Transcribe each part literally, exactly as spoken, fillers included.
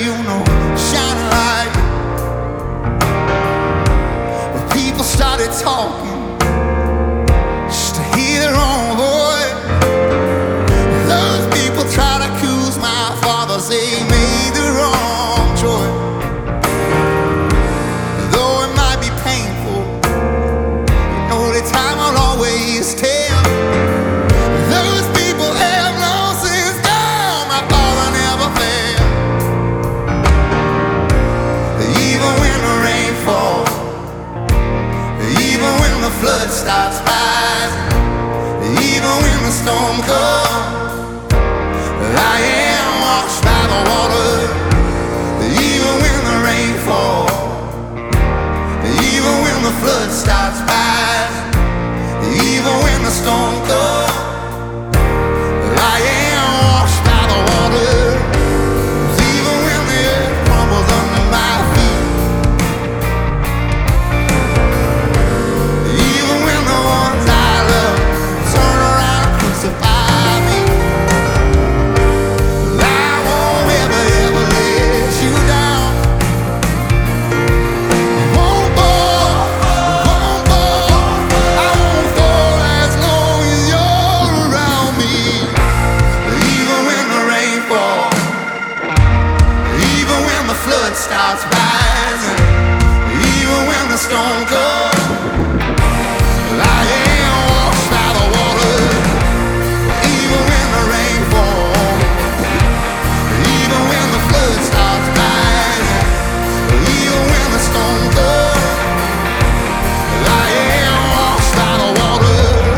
you know, shining light. But people started talking just to hear their own voice. Those people tried to accuse my father, say he made the wrong choice. Though it might be painful, you know the time will always tell. Those people have long since gone, my father never failed. Even when the rain falls, even when the flood starts rising, even when the storm comes, I am washed by the water. Even when the rain falls, even when the flood starts rising, even when the storm comes, I am washed by the water. Even when the earth crumbles under my feet, even when the ones I love turn around and crucify me, I won't ever, ever let you down. Won't fall, won't fall, I won't fall as long as you're around me. Even when the rain falls, even when the flood starts rising, even when the storm comes, I am washed by the water. Even when the rain falls, even when the flood starts rising, even when the storm comes, I am washed by the water.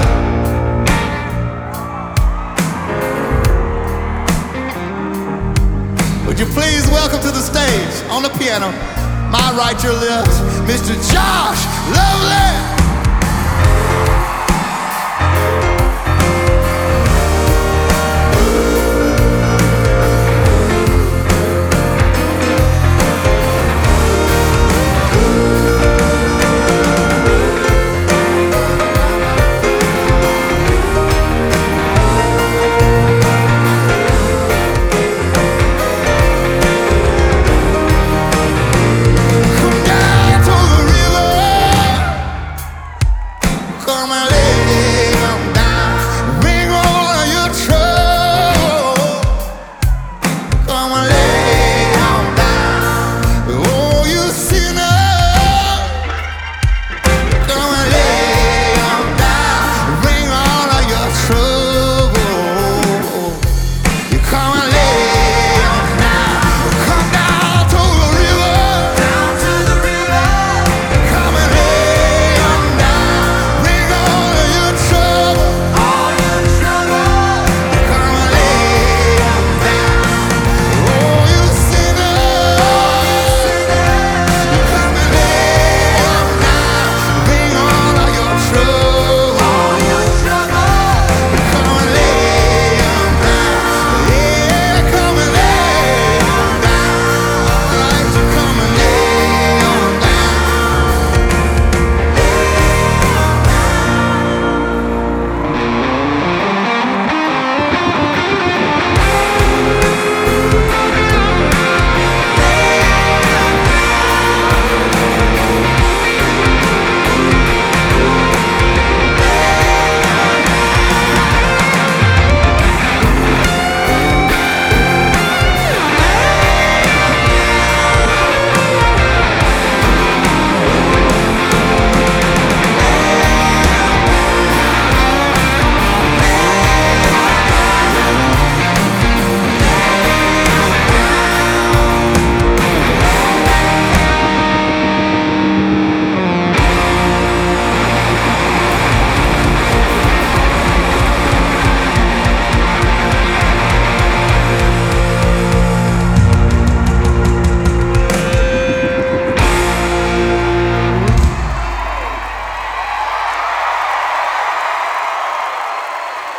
Would you please welcome to the stage on the piano, my right, your left, Mister Josh Lovely.